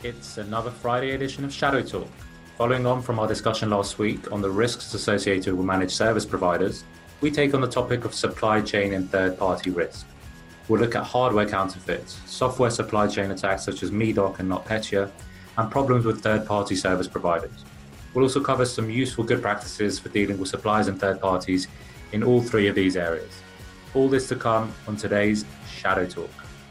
It's another Friday edition of Shadow Talk. Following on from our discussion last week on the risks associated with managed service providers, we take on the topic of supply chain and third-party risk. We'll look at hardware counterfeits, software supply chain attacks such as Medoc and NotPetya, and problems with third-party service providers. We'll also cover some useful good practices for dealing with suppliers and third parties in all three of these areas. All this to come on today's Shadow Talk.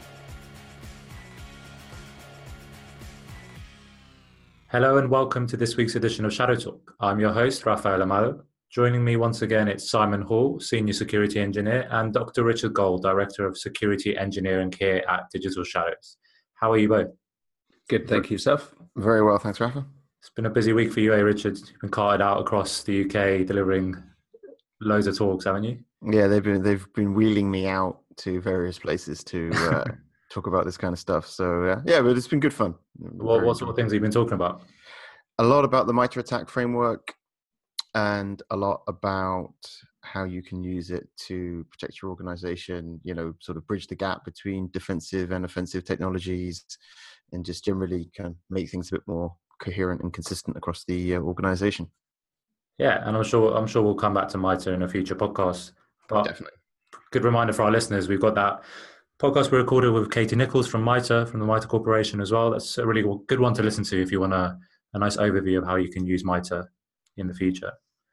Hello and welcome to this week's edition of Shadow Talk. I'm your host, Rafael Amado. Joining me once again, it's Simon Hall, Senior Security Engineer, and Dr. Richard Gold, Director of Security Engineering here at Digital Shadows. How are you both? Good, thank you, Seth. Very well, thanks, Rafa. It's been a busy week for you, Richard? You've been carted out across the UK delivering loads of talks, haven't you? Yeah, they've been wheeling me out to various places to talk about this kind of stuff. So yeah, but it's been good fun. What sort of things have you been talking about? A lot about the MITRE ATT&CK framework, and a lot about how you can use it to protect your organization. You know, sort of bridge the gap between defensive and offensive technologies, and just generally kind of make things a bit more coherent and consistent across the organization. Yeah, and I'm sure we'll come back to MITRE in a future podcast. But definitely, good reminder for our listeners, we've got that podcast we recorded with Katie Nichols from MITRE, from the MITRE Corporation as well. That's a really good one to listen to if you want a nice overview of how you can use MITRE in the future.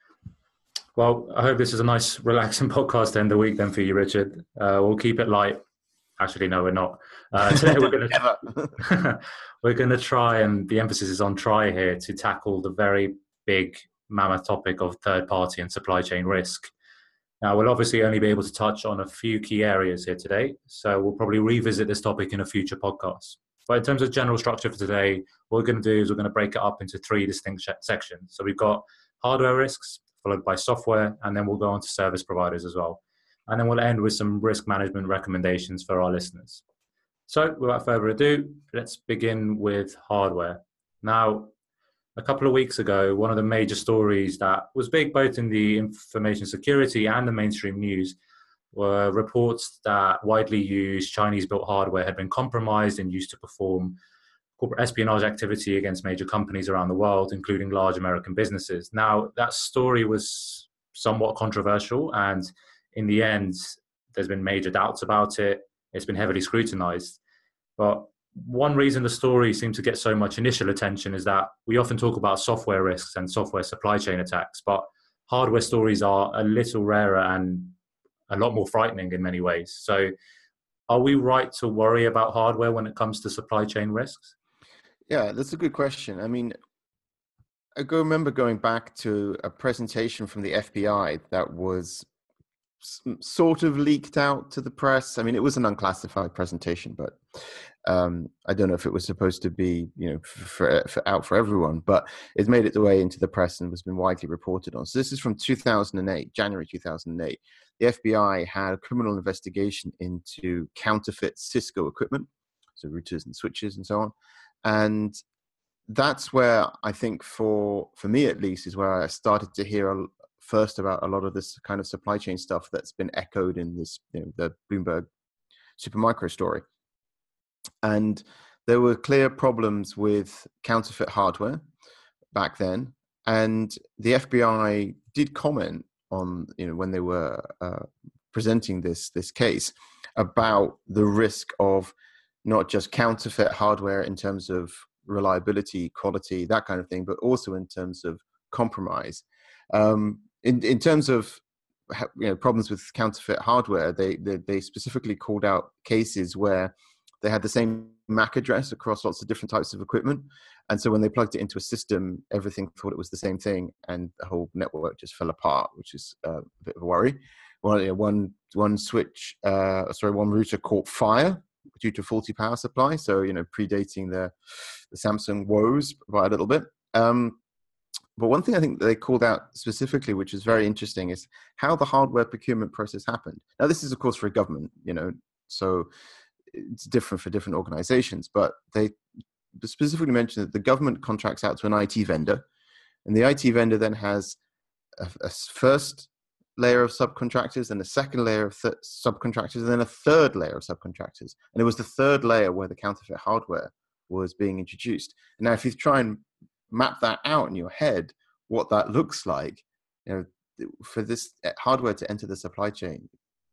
Well, I hope this is a nice, relaxing podcast to end the week then for you, Richard. We'll keep it light. Actually, no, we're not. Today we're going to try, and the emphasis is on try here, to tackle the very big mammoth topic of third-party and supply chain risk. Now, we'll obviously only be able to touch on a few key areas here today, so we'll probably revisit this topic in a future podcast. But in terms of general structure for today, what we're going to do is we're going to break it up into three distinct sections. So we've got hardware risks, followed by software, and then we'll go on to service providers as well. And then we'll end with some risk management recommendations for our listeners. So without further ado, let's begin with hardware. Now, a couple of weeks ago, one of the major stories that was big both in the information security and the mainstream news were reports that widely used Chinese-built hardware had been compromised and used to perform corporate espionage activity against major companies around the world, including large American businesses. Now, that story was somewhat controversial, and in the end, there's been major doubts about it. It's been heavily scrutinized. But one reason the story seemed to get so much initial attention is that we often talk about software risks and software supply chain attacks, but hardware stories are a little rarer and a lot more frightening in many ways. So are we right to worry about hardware when it comes to supply chain risks? Yeah, that's a good question. I mean, I remember going back to a presentation from the FBI that was sort of leaked out to the press. I mean, it was an unclassified presentation, but I don't know if it was supposed to be, out for everyone, but it's made its way into the press and has been widely reported on. So this is from 2008, January 2008. The FBI had a criminal investigation into counterfeit Cisco equipment, so routers and switches and so on. And that's where I think, for me at least, is where I started to hear first about a lot of this kind of supply chain stuff that's been echoed in this, the Bloomberg Supermicro story. And there were clear problems with counterfeit hardware back then. And the FBI did comment on, when they were presenting this case, about the risk of not just counterfeit hardware in terms of reliability, quality, that kind of thing, but also in terms of compromise. In terms of problems with counterfeit hardware, they specifically called out cases where they had the same MAC address across lots of different types of equipment, and so when they plugged it into a system, everything thought it was the same thing, and the whole network just fell apart, which is a bit of a worry. One router caught fire due to faulty power supply, so predating the Samsung woes by a little bit. But one thing I think they called out specifically, which is very interesting, is how the hardware procurement process happened. Now, this is, of course, for a government, so it's different for different organizations, but they specifically mentioned that the government contracts out to an IT vendor, and the IT vendor then has a first layer of subcontractors and a second layer of subcontractors and then a third layer of subcontractors. And it was the third layer where the counterfeit hardware was being introduced. Now, if you try and map that out in your head, what that looks like, for this hardware to enter the supply chain,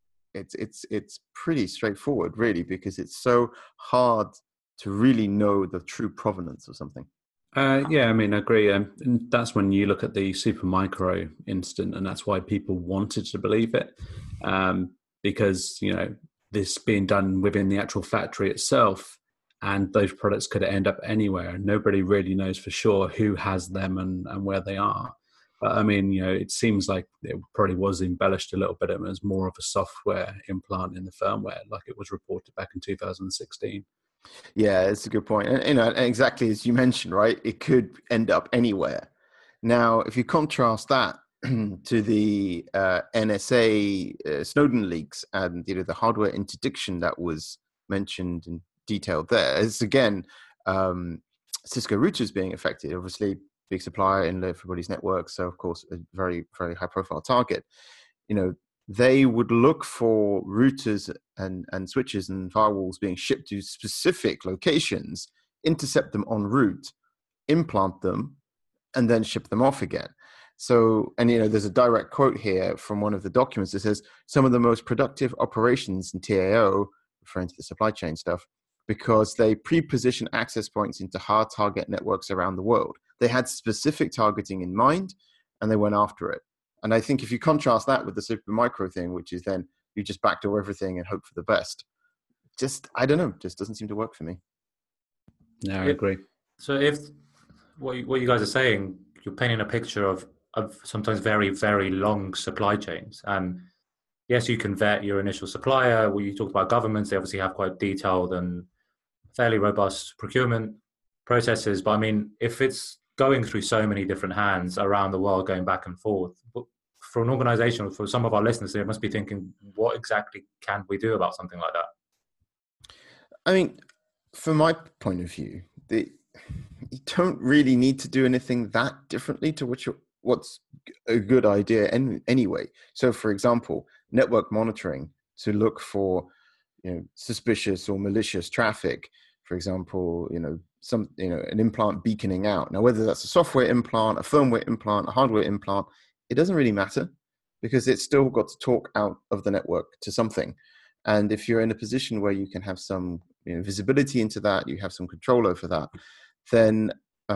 it's pretty straightforward, really, because it's so hard to really know the true provenance of something. Yeah, I mean, I agree. And that's when you look at the Supermicro incident, and that's why people wanted to believe it, because, this being done within the actual factory itself, and those products could end up anywhere, and nobody really knows for sure who has them and where they are. But I mean, it seems like it probably was embellished a little bit. It was more of a software implant in the firmware, like it was reported back in 2016. Yeah, it's a good point. And exactly as you mentioned, right? It could end up anywhere. Now, if you contrast that to the NSA Snowden leaks and the hardware interdiction that was mentioned and detailed there, it's again Cisco routers being affected. Obviously, big supplier in everybody's network, so of course a very, very high-profile target. They would look for routers and switches and firewalls being shipped to specific locations, intercept them en route, implant them, and then ship them off again. So, and there's a direct quote here from one of the documents that says, some of the most productive operations in TAO, referring to the supply chain stuff, because they pre-position access points into hard target networks around the world. They had specific targeting in mind, and they went after it. And I think if you contrast that with the Supermicro thing, which is then you just backdoor everything and hope for the best, I don't know, just doesn't seem to work for me. No, I agree. So if what you guys are saying, you're painting a picture of sometimes very, very long supply chains. And yes, you can vet your initial supplier. Well, you talked about governments, they obviously have quite detailed and fairly robust procurement processes. But I mean, if it's going through so many different hands around the world, going back and forth, for an organization, for some of our listeners, they must be thinking, what exactly can we do about something like that? I mean, from my point of view, you don't really need to do anything that differently to what's a good idea anyway. So, for example, network monitoring to look for suspicious or malicious traffic. For example, an implant beaconing out. Now, whether that's a software implant, a firmware implant, a hardware implant, it doesn't really matter, because it's still got to talk out of the network to something. And if you're in a position where you can have some visibility into that, you have some control over that, then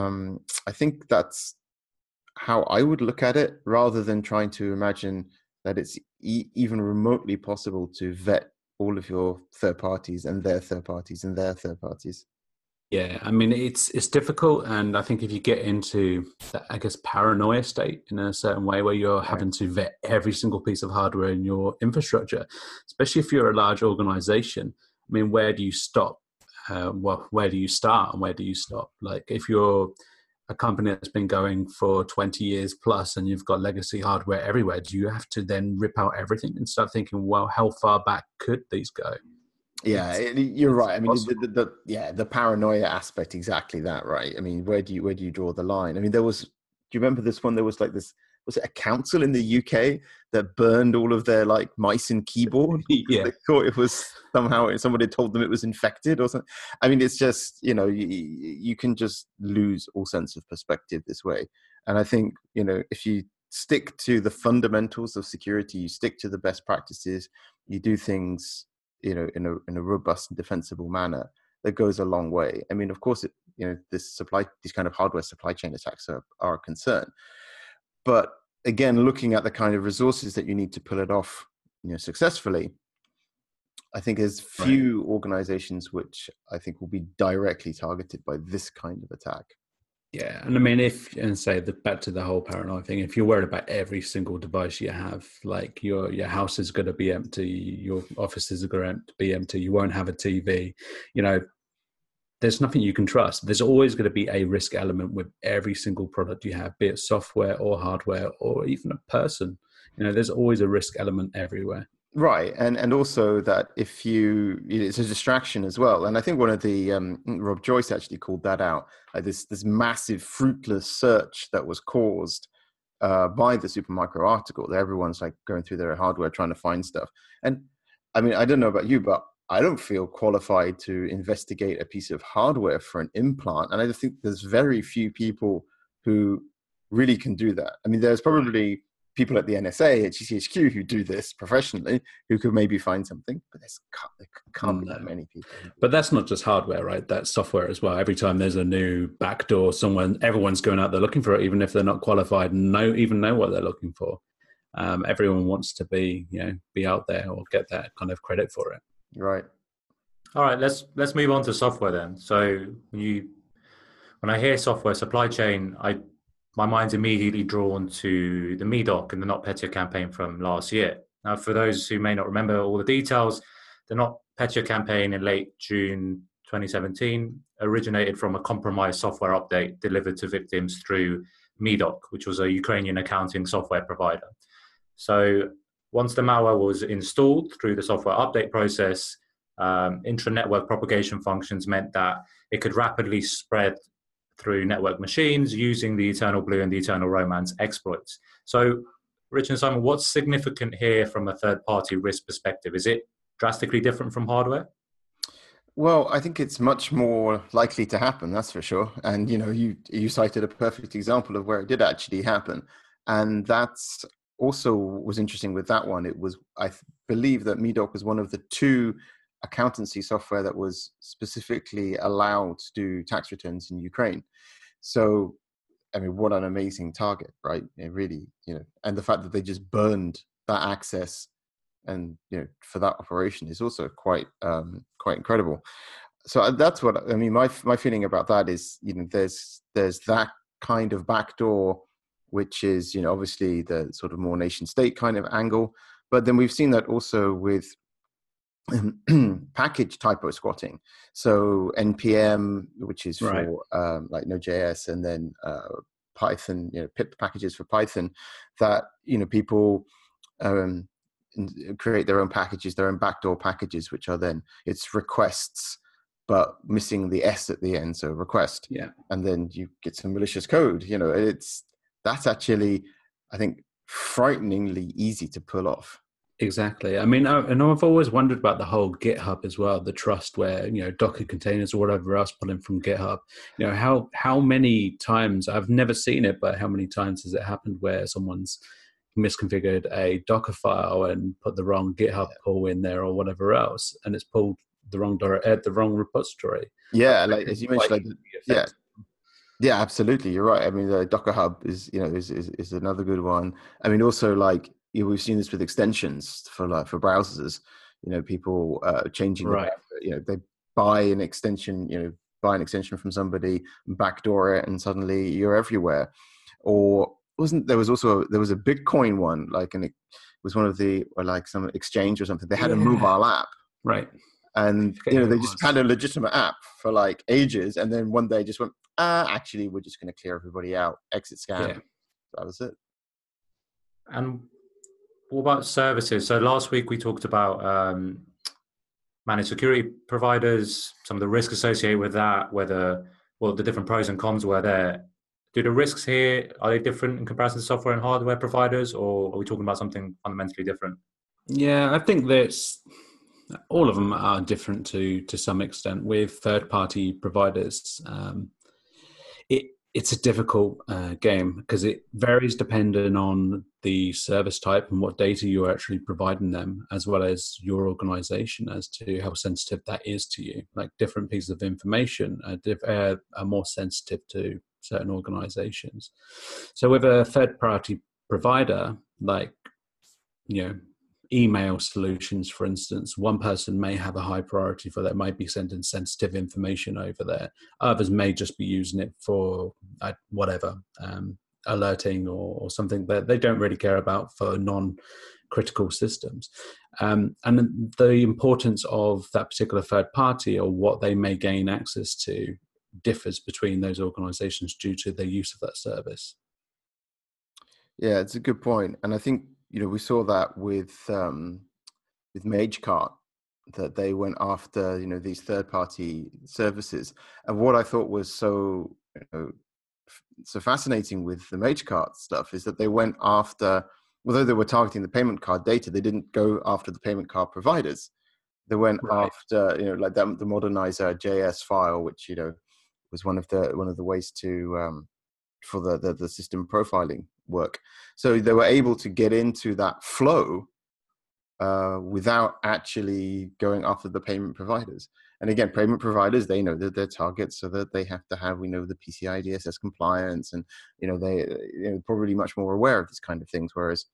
I think that's how I would look at it, rather than trying to imagine that it's even remotely possible to vet all of your third parties and their third parties and their third parties. Yeah, I mean, it's difficult, and I think if you get into that, I guess, paranoia state in a certain way, where you're having to vet every single piece of hardware in your infrastructure, especially if you're a large organization, I mean, where do you stop? Where do you start and where do you stop? Like, if you're a company that's been going for 20 years plus and you've got legacy hardware everywhere, do you have to then rip out everything and start thinking, well, how far back could these go? Yeah, you're right. I mean, the paranoia aspect, exactly that, right? I mean, where do you draw the line? I mean, do you remember this one? There was like this, was it a council in the UK that burned all of their like mice and keyboard? Yeah. They thought it was somehow somebody told them it was infected or something. I mean, it's just, you can just lose all sense of perspective this way. And I think, if you stick to the fundamentals of security, you stick to the best practices, you do things in a robust and defensible manner, that goes a long way. I mean, of course, these kind of hardware supply chain attacks are a concern. But again, looking at the kind of resources that you need to pull it off, successfully, I think there's few organizations which I think will be directly targeted by this kind of attack. Yeah, and I mean, back to the whole paranoia thing, if you're worried about every single device you have, like your house is going to be empty, your offices are going to be empty, you won't have a TV, there's nothing you can trust. There's always going to be a risk element with every single product you have, be it software or hardware or even a person. There's always a risk element everywhere. Right, and also that if it's a distraction as well. And I think one of the Rob Joyce actually called that out, like this massive fruitless search that was caused by the Supermicro article. That everyone's like going through their hardware trying to find stuff. And I mean, I don't know about you, but I don't feel qualified to investigate a piece of hardware for an implant. And I think there's very few people who really can do that. I mean, there's probably people at the NSA, at GCHQ who do this professionally, who could maybe find something, but there can't be that many people. But that's not just hardware, right? That's software as well. Every time there's a new backdoor, everyone's going out there looking for it, even if they're not qualified and even know what they're looking for. Everyone wants to be out there or get that kind of credit for it. Right. All right, let's move on to software then. So when I hear software supply chain, my mind's immediately drawn to the MEDOC and the NotPetya campaign from last year. Now, for those who may not remember all the details, the NotPetya campaign in late June 2017 originated from a compromised software update delivered to victims through MEDOC, which was a Ukrainian accounting software provider. So once the malware was installed through the software update process, intra-network propagation functions meant that it could rapidly spread through network machines using the Eternal Blue and the Eternal Romance exploits. So, Rich and Simon, what's significant here from a third-party risk perspective? Is it drastically different from hardware? Well, I think it's much more likely to happen, that's for sure. And, you cited a perfect example of where it did actually happen. And that's also was interesting with that one. It was, I believe that MEDOC was one of the two accountancy software that was specifically allowed to do tax returns in Ukraine. So, I mean, what an amazing target, right? It really, and the fact that they just burned that access and, for that operation is also quite incredible. So that's what, I mean, my feeling about that is, there's that kind of backdoor, which is, obviously the sort of more nation state kind of angle. But then we've seen that also with package typo squatting. So NPM, which is for like Node.js, and then Python, pip packages for Python, that people create their own packages, their own backdoor packages, which are then it's requests but missing the S at the end, so request. Yeah, and then you get some malicious code. That's actually, I think, frighteningly easy to pull off. Exactly. I mean, I've always wondered about the whole GitHub as well, the trust where, Docker containers or whatever else pulling from GitHub. How many times, I've never seen it, but how many times has it happened where someone's misconfigured a Docker file and put the wrong GitHub pull in there or whatever else, and it's pulled the wrong repository. Yeah, like as you mentioned, yeah, absolutely. You're right. I mean, the Docker Hub is another good one. I mean, also we've seen this with extensions for browsers. People changing they buy an extension from somebody, backdoor it, and suddenly you're everywhere. Or there was a Bitcoin one, and it was one of the some exchange or something. They had a mobile app, right? And they just had a legitimate app for ages, and then one day just went, actually, we're just going to clear everybody out, exit scam. Yeah. That was it. And what about services? So last week we talked about managed security providers, some of the risks associated with that, the different pros and cons were there. Do the risks here, are they different in comparison to software and hardware providers, or are we talking about something fundamentally different? Yeah, I think all of them are different to some extent. With third-party providers, it's a difficult game because it varies depending on the service type and what data you're actually providing them, as well as your organization as to how sensitive that is to you. Different pieces of information are more sensitive to certain organizations. So with a third-party provider, email solutions, for instance, one person may have a high priority for that, might be sending sensitive information over there. Others may just be using it for alerting or something that they don't really care about for non-critical systems. And the importance of that particular third party or what they may gain access to differs between those organizations due to their use of that service. Yeah, it's a good point. And I think, we saw that with Magecart, that they went after, these third-party services. And what I thought was so fascinating with the Magecart stuff is that they went after, although they were targeting the payment card data, they didn't go after the payment card providers. They went Right. after, like the Modernizer JS file, which, was one of the ways to, for the system profiling work. So they were able to get into that flow without actually going after the payment providers. And again, payment providers, they know that their targets, so that they have to have, the PCI DSS compliance, and they're probably much more aware of this kind of things. Whereas,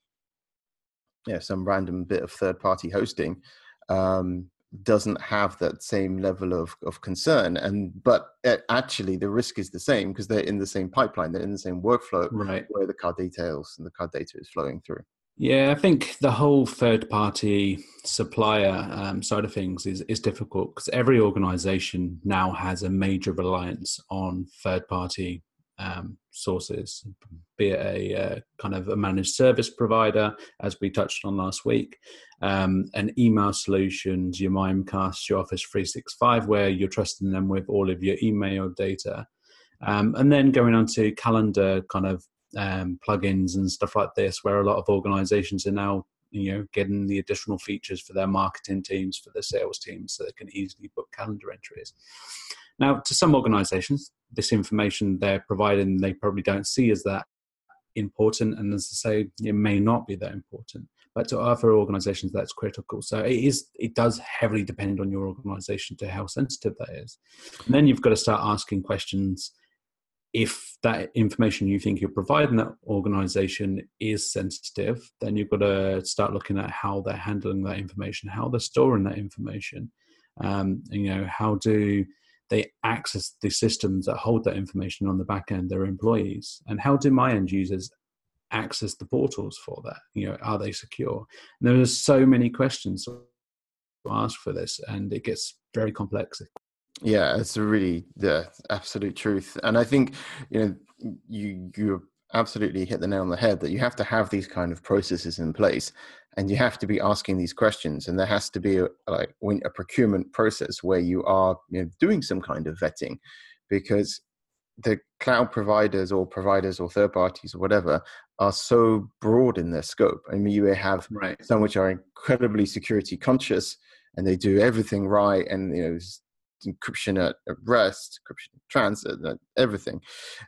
some random bit of third-party hosting doesn't have that same level of concern. But actually, the risk is the same because they're in the same pipeline, they're in the same workflow, Right. where the card details and the card data is flowing through. Yeah, I think the whole third-party supplier side of things is difficult because every organization now has a major reliance on third-party sources, be it a kind of a managed service provider, as we touched on last week, and email solutions, your Mimecast, your Office 365, where you're trusting them with all of your email data. And then going on to calendar kind of plugins and stuff like this, where a lot of organizations are now getting the additional features for their marketing teams, for their sales teams, so they can easily book calendar entries. Now, to some organizations, this information they're providing, they probably don't see as that important, and as I say, it may not be that important, but to other organizations that's critical. So it does heavily depend on your organization to how sensitive that is. And then you've got to start asking questions. If that information you think you're providing that organization is sensitive, then you've got to start looking at how they're handling that information, how they're storing that information. How do they access the systems that hold that information on the back end, their employees, and how do my end users access the portals for that? Are they secure? And there are so many questions to ask for this, and it gets very complex. Yeah, it's really the absolute truth. And I think, you absolutely hit the nail on the head that you have to have these kind of processes in place, and you have to be asking these questions. And there has to be a procurement process where you are doing some kind of vetting, because the cloud providers or third parties or whatever are so broad in their scope. I mean, you have some which are incredibly security conscious and they do everything right, and encryption at rest, encryption at transit, everything,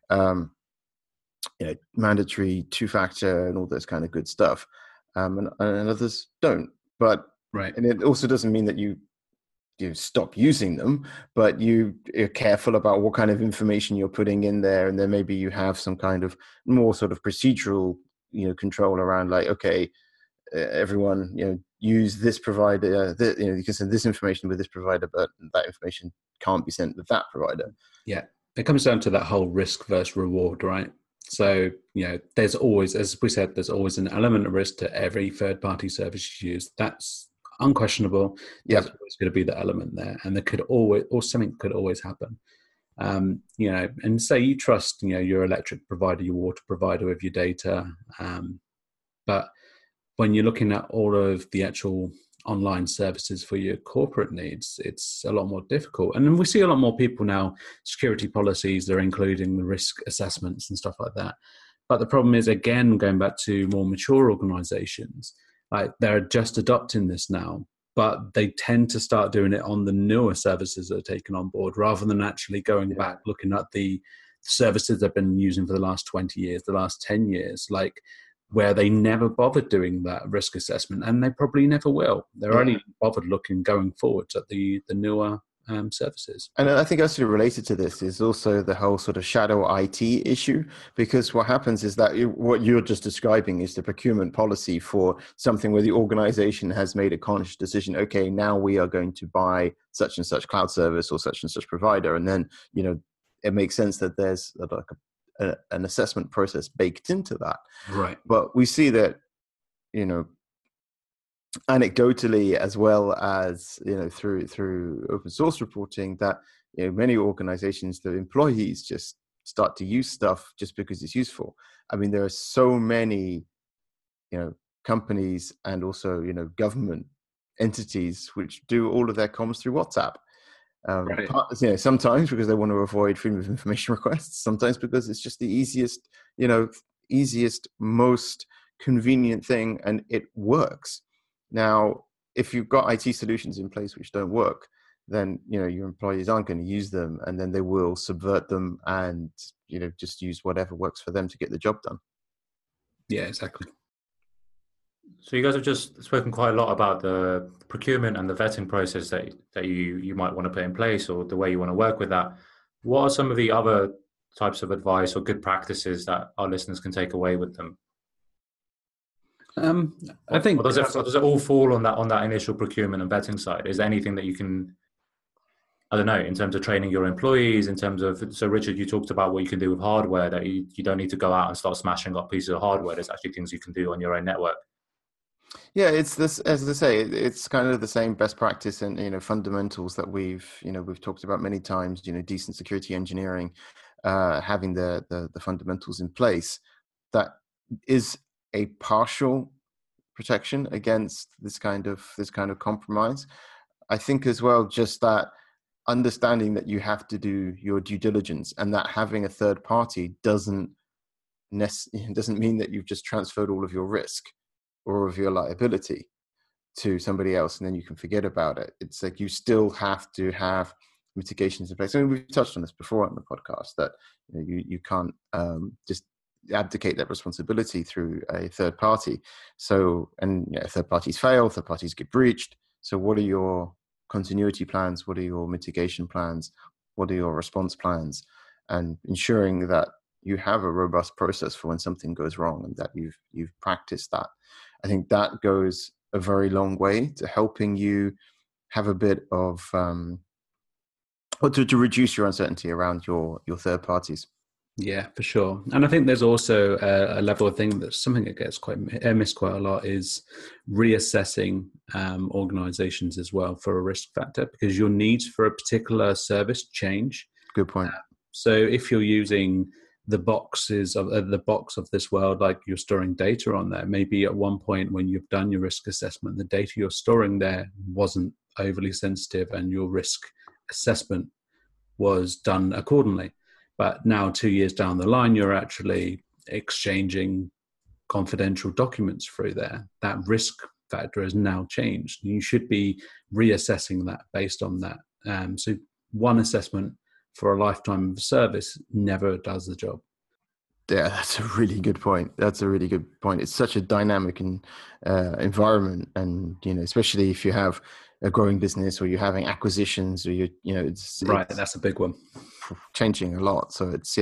mandatory two-factor and all this kind of good stuff, and others don't. But and it also doesn't mean that you stop using them, but you're careful about what kind of information you're putting in there, and then maybe you have some kind of more sort of procedural control around, like, okay, everyone use this provider, you can send this information with this provider, but that information can't be sent with that provider. Yeah, it comes down to that whole risk versus reward, right? So there's always, as we said, there's always an element of risk to every third-party service you use. That's unquestionable. There's always going to be the element there, and there could always, or something could always happen. And say you trust your electric provider, your water provider with your data, but when you're looking at all of the actual online services for your corporate needs, it's a lot more difficult. And then we see a lot more people now, security policies are including the risk assessments and stuff like that. But the problem is, again, going back to more mature organizations, like they're just adopting this now, but they tend to start doing it on the newer services that are taken on board, rather than actually going back, looking at the services they've been using for the last 20 years, the last 10 years, like where they never bothered doing that risk assessment, and they probably never will. They're only bothered looking going forward at the newer services. And I think actually related to this is also the whole sort of shadow IT issue, because what happens is that what you're just describing is the procurement policy for something where the organization has made a conscious decision, okay, now we are going to buy such and such cloud service or such and such provider. And then, it makes sense that there's like an assessment process baked into that. Right. But we see that, anecdotally, as well as through open source reporting, that many organizations, the employees just start to use stuff just because it's useful. I mean, there are so many companies and also government entities which do all of their comms through WhatsApp. Sometimes because they want to avoid freedom of information requests, sometimes because it's just the easiest, most convenient thing, and it works. Now, if you've got IT solutions in place which don't work, then your employees aren't going to use them, and then they will subvert them and just use whatever works for them to get the job done. Yeah, exactly. So you guys have just spoken quite a lot about the procurement and the vetting process that you might want to put in place, or the way you want to work with that. What are some of the other types of advice or good practices that our listeners can take away with them? I think, does it all fall on that initial procurement and vetting side? Is there anything that you can, I don't know, in terms of training your employees, in terms of, so Richard, you talked about what you can do with hardware, that you don't need to go out and start smashing up pieces of hardware. There's actually things you can do on your own network. Yeah, it's this, as I say, it's kind of the same best practice and fundamentals that we've talked about many times. Decent security engineering, having the fundamentals in place, that is a partial protection against this kind of compromise. I think as well, just that understanding that you have to do your due diligence, and that having a third party doesn't mean that you've just transferred all of your risk or of your liability to somebody else and then you can forget about it. It's like you still have to have mitigations in place. I mean, we've touched on this before on the podcast, that you can't just abdicate that responsibility through a third party. So, and third parties fail, third parties get breached. So what are your continuity plans? What are your mitigation plans? What are your response plans? And ensuring that you have a robust process for when something goes wrong, and that you've practiced that. I think that goes a very long way to helping you have a bit of, or to reduce your uncertainty around your third parties. Yeah, for sure. And I think there's also a level of thing that's something that gets missed quite a lot, is reassessing organizations as well for a risk factor, because your needs for a particular service change. Good point. So if you're using the box of this world, like you're storing data on there, maybe at one point when you've done your risk assessment, the data you're storing there wasn't overly sensitive and your risk assessment was done accordingly. But now 2 years down the line, you're actually exchanging confidential documents through there. That risk factor has now changed. You should be reassessing that based on that. So one assessment for a lifetime of service never does the job. Yeah, that's a really good point. It's such a dynamic environment, and especially if you have a growing business or you're having acquisitions, or it's that's a big one, changing a lot. So it's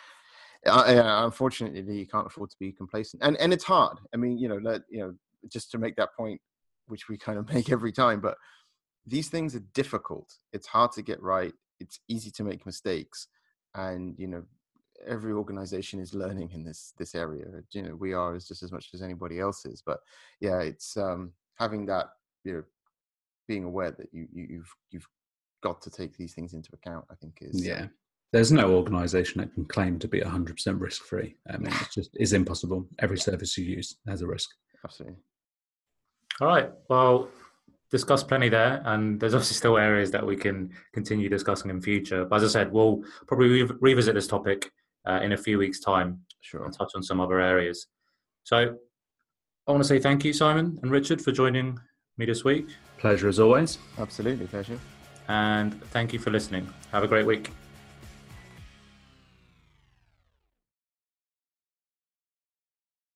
unfortunately you can't afford to be complacent, and it's hard. I mean, just to make that point, which we kind of make every time, but these things are difficult. It's hard to get right. It's easy to make mistakes, and every organization is learning in this area. We are just as much as anybody else is. But yeah, it's having that, being aware that you've got to take these things into account, I think is There's no organization that can claim to be 100% risk free. I mean, it's impossible. Every service you use has a risk. Absolutely. All right. Well, discussed plenty there, and there's obviously still areas that we can continue discussing in future. But as I said, we'll probably revisit this topic in a few weeks' time. Sure. And touch on some other areas. So I want to say thank you, Simon and Richard, for joining me this week. Pleasure as always. Absolutely, pleasure. And thank you for listening. Have a great week.